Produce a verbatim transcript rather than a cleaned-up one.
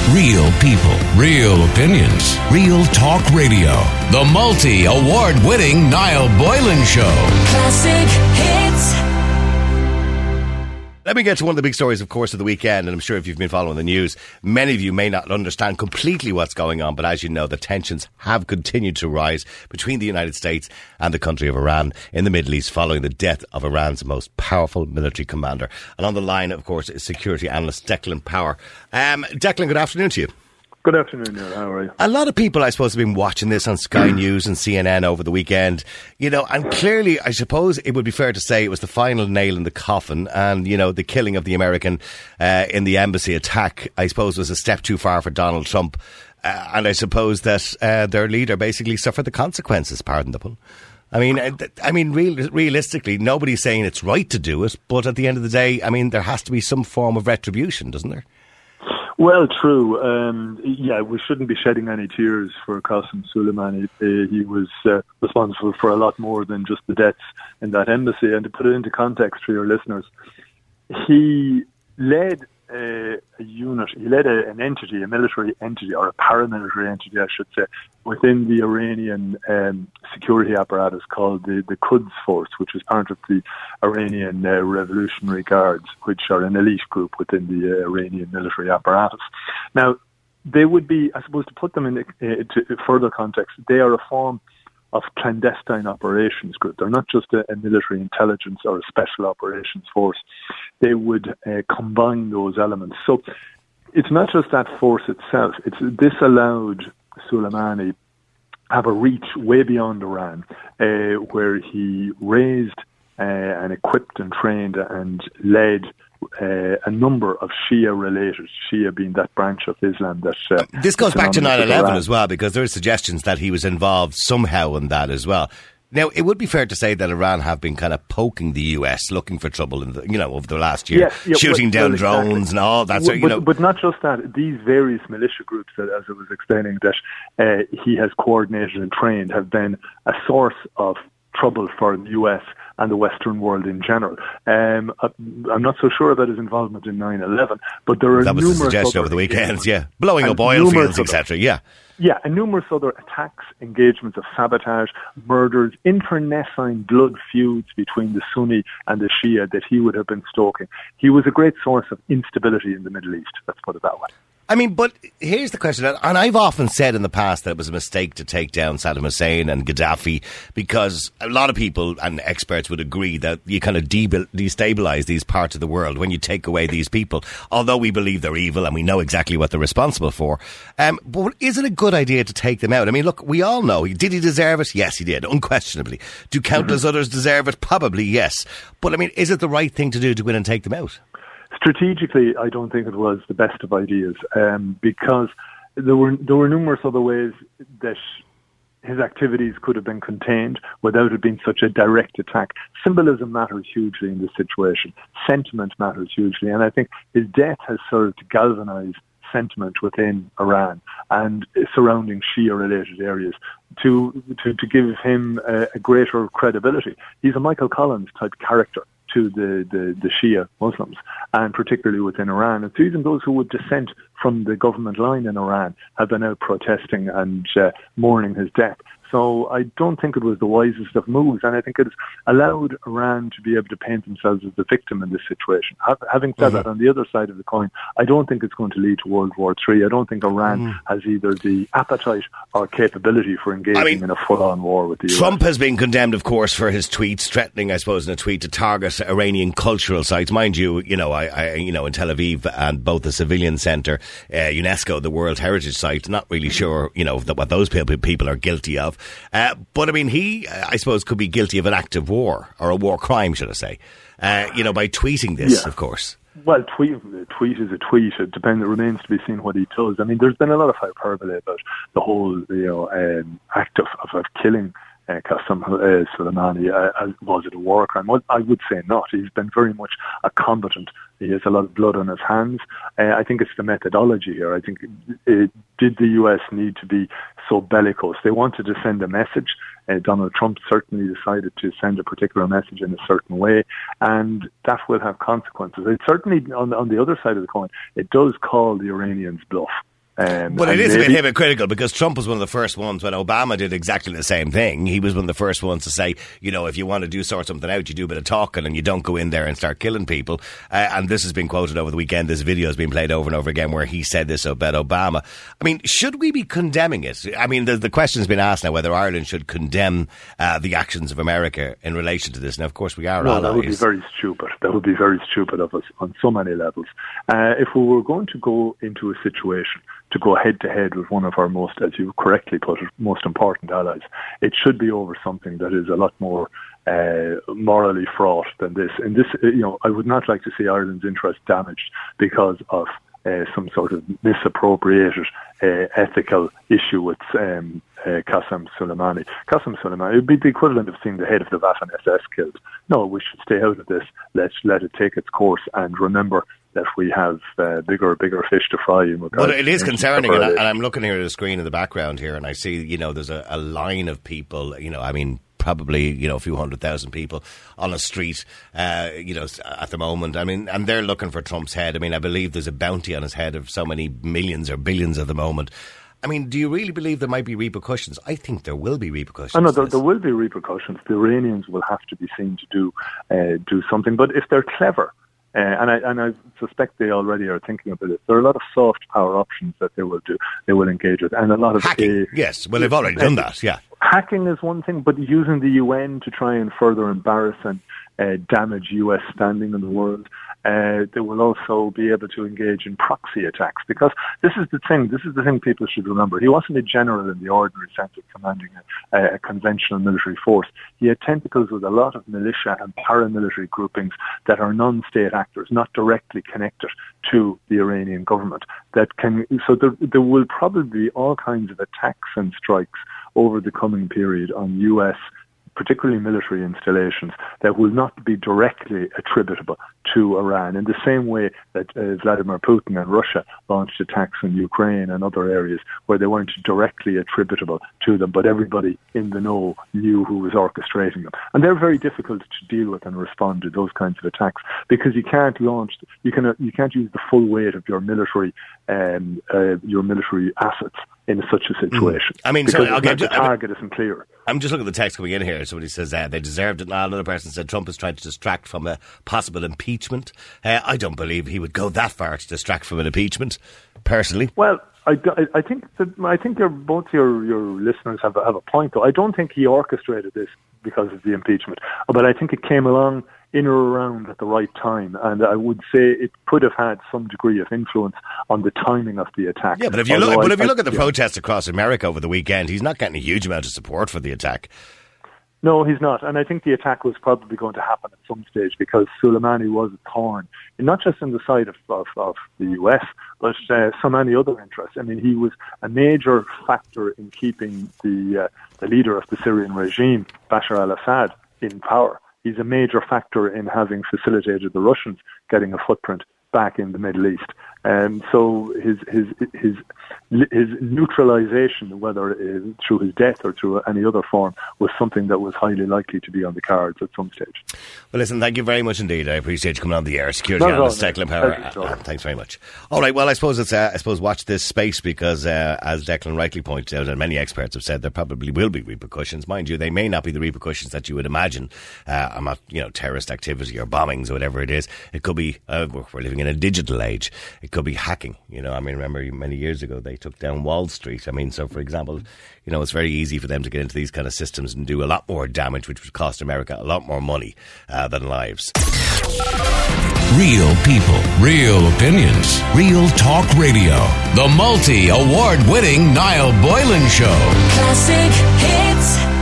Real people, real opinions, Real Talk Radio. The multi-award-winning Niall Boylan Show. Classic hits. Let me get to one of the big stories, of course, of the weekend, and I'm sure if you've been following the news, many of you may not understand completely what's going on, but as you know, the tensions have continued to rise between the United States and the country of Iran in the Middle East following the death of Iran's most powerful military commander. And on the line, of course, is security analyst Declan Power. Um, Declan, good afternoon to you. Good afternoon, Neil. How are you? A lot of people, I suppose, have been watching this on Sky News and C N N over the weekend, you know, and clearly, I suppose it would be fair to say it was the final nail in the coffin, and, you know, the killing of the American uh, in the embassy attack, I suppose, was a step too far for Donald Trump, uh, and I suppose that uh, their leader basically suffered the consequences, pardon the pun. I mean, I mean, real, realistically, nobody's saying it's right to do it, but at the end of the day, I mean, there has to be some form of retribution, doesn't there? Well, true. Um, yeah, we shouldn't be shedding any tears for Qasem Soleimani. Uh, he was uh, responsible for a lot more than just the deaths in that embassy. And to put it into context for your listeners, he led a, a unit, he led a, an entity, a military entity, or a paramilitary entity, I should say, within the Iranian um, security apparatus called the, the Quds Force, which is part of the Iranian uh, Revolutionary Guards, which are an elite group within the uh, Iranian military apparatus. Now, they would be, I suppose, to put them in uh, to further context, they are a form of clandestine operations group. They're not just a, a military intelligence or a special operations force. They would uh, combine those elements. So it's not just that force itself. It's this allowed Soleimani have a reach way beyond Iran, uh, where he raised uh, and equipped and trained and led Uh, a number of Shia-related, Shia being that branch of Islam that... Uh, this goes back to nine eleven as well, because there are suggestions that he was involved somehow in that as well. Now, it would be fair to say that Iran have been kind of poking the U S, looking for trouble, in the, you know, over the last year, yes, yeah, shooting well, down well, drones exactly. and all that. Well, so, you but, know, but not just that. These various militia groups, that, as I was explaining, that uh, he has coordinated and trained, have been a source of trouble for the U S and the Western world in general. Um, I'm not so sure about his involvement in nine eleven, but there are that was numerous the suggestion over the weekends, yeah. Blowing up oil fields, et cetera, yeah. Yeah, and numerous other attacks, engagements of sabotage, murders, internecine blood feuds between the Sunni and the Shia that he would have been stoking. He was a great source of instability in the Middle East, let's put it that way. I mean, but here's the question, and I've often said in the past that it was a mistake to take down Saddam Hussein and Gaddafi, because a lot of people and experts would agree that you kind of de- destabilise these parts of the world when you take away these people, although we believe they're evil and we know exactly what they're responsible for. Um, but is it a good idea to take them out? I mean, look, we all know, did he deserve it? Yes, he did, unquestionably. Do countless mm-hmm. others deserve it? Probably, yes. But I mean, is it the right thing to do to go in and take them out? Strategically, I don't think it was the best of ideas, um, because there were there were numerous other ways that his activities could have been contained without it being such a direct attack. Symbolism matters hugely in this situation. Sentiment matters hugely, and I think his death has served to galvanise sentiment within Iran and surrounding Shia-related areas to to, to give him a, a greater credibility. He's a Michael Collins type character to the, the, the Shia Muslims, and particularly within Iran. And so even those who would dissent from the government line in Iran have been out protesting and uh, mourning his death. So I don't think it was the wisest of moves, and I think it's allowed Iran to be able to paint themselves as the victim in this situation. Ha- having said mm-hmm. that, on the other side of the coin, I don't think it's going to lead to World War Three. I don't think Iran mm. has either the appetite or capability for engaging I mean, in a full-on war with the U S. Trump has been condemned, of course, for his tweets, threatening, I suppose, in a tweet to target Iranian cultural sites. Mind you, you know, I, I you know, in Tel Aviv and both the Civilian Centre, uh, UNESCO, the World Heritage Site, not really sure, you know, that what those people are guilty of. Uh, but I mean, he, I suppose, could be guilty of an act of war, or a war crime, should I say, uh, you know, by tweeting this, yeah. of course. Well, tweet, tweet is a tweet. It depends. It remains to be seen what he does. I mean, there's been a lot of hyperbole about the whole, you know, um, act of, of, of killing uh, Qasem uh, Soleimani. Uh, was it a war crime? Well, I would say not. He's been very much a combatant. He has a lot of blood on his hands. Uh, I think it's the methodology here. I think, it, did the U S need to be so bellicose? They wanted to send a message. Uh, Donald Trump certainly decided to send a particular message in a certain way, and that will have consequences. It certainly, on, on the other side of the coin, it does call the Iranians bluff. Um, well, it is maybe, a bit hypocritical because Trump was one of the first ones when Obama did exactly the same thing. He was one of the first ones to say, you know, if you want to do sort something out, you do a bit of talking and you don't go in there and start killing people. Uh, and this has been quoted over the weekend. This video has been played over and over again where he said this about Obama. I mean, should we be condemning it? I mean, the, the question has been asked now whether Ireland should condemn uh, the actions of America in relation to this. Now, of course, we are no, allies. that would be very stupid. That would be very stupid of us on so many levels. Uh, if we were going to go into a situation to go head-to-head with one of our most, as you correctly put it, most important allies, it should be over something that is a lot more uh, morally fraught than this. And this, you know, I would not like to see Ireland's interest damaged because of uh, some sort of misappropriated uh, ethical issue with um, uh, Qasem Soleimani. Qasem Soleimani, it would be the equivalent of seeing the head of the Waffen S S killed. No, we should stay out of this. Let's let it take its course and remember that we have uh, bigger, bigger fish to fry. In but it is concerning, and, I, and I'm looking here at the screen in the background here, and I see, you know, there's a, a line of people, you know, I mean, probably, you know, a few hundred thousand people on a street, uh, you know, at the moment. I mean, and they're looking for Trump's head. I mean, I believe there's a bounty on his head of so many millions or billions at the moment. I mean, do you really believe there might be repercussions? I think there will be repercussions. I know there, there will be repercussions. The Iranians will have to be seen to do uh, do something. But if they're clever, uh, and I and I suspect they already are thinking about it, there are a lot of soft power options that they will do. They will engage with, and a lot of hacking. Uh, yes, well, they've already done that. Yeah, hacking is one thing, but using the U N to try and further embarrass and uh, damage U S standing in the world. Uh, they will also be able to engage in proxy attacks, because this is the thing, this is the thing people should remember. He wasn't a general in the ordinary sense of commanding a, a conventional military force. He had tentacles with a lot of militia and paramilitary groupings that are non-state actors, not directly connected to the Iranian government. That can, so there, there will probably be all kinds of attacks and strikes over the coming period on U S, particularly military installations, that will not be directly attributable to Iran, in the same way that uh, Vladimir Putin and Russia launched attacks in Ukraine and other areas where they weren't directly attributable to them, but everybody in the know knew who was orchestrating them. And they're very difficult to deal with and respond to those kinds of attacks, because you can't launch, you can uh, you can't use the full weight of your military um, uh, your military assets in such a situation. Mm. I mean, because so, okay, the just, target isn't clear. I'm just looking at the text coming in here. Somebody says uh, they deserved it. Now another person said Trump is trying to distract from a possible impeachment. Uh, I don't believe he would go that far to distract from an impeachment, personally. Well, I, I think that I think your, both your, your listeners have a, have a point, though. I don't think he orchestrated this because of the impeachment, but I think it came along in or around at the right time, and I would say it could have had some degree of influence on the timing of the attack. Yeah, but if you look, but I, if you look I, at the yeah. protests across America over the weekend, he's not getting a huge amount of support for the attack. No, he's not, and I think the attack was probably going to happen at some stage, because Soleimani was a thorn, not just in the side of, of, of the U S, but uh, so many other interests. I mean, he was a major factor in keeping the uh, the leader of the Syrian regime, Bashar al-Assad, in power. He's a major factor in having facilitated the Russians getting a footprint back in the Middle East. And um, so his his his his neutralization, whether it is through his death or through any other form, was something that was highly likely to be on the cards at some stage. Well, listen, thank you very much indeed. I appreciate you coming on the air. Security Not analyst all, Declan Power. Uh, thanks very much. All right, well, I suppose it's uh, I suppose watch this space, because uh, as Declan rightly pointed out, and many experts have said, there probably will be repercussions. Mind you, they may not be the repercussions that you would imagine. Uh, I'm not, you know, terrorist activity or bombings or whatever it is. It could be uh, we're living in a digital age. It could be hacking. You know, I mean, remember many years ago they took down Wall Street. I mean, so for example, you know, it's very easy for them to get into these kind of systems and do a lot more damage, which would cost America a lot more money uh, than lives. Real people, real opinions, real talk radio. The multi-award winning Niall Boylan Show. Classic hits.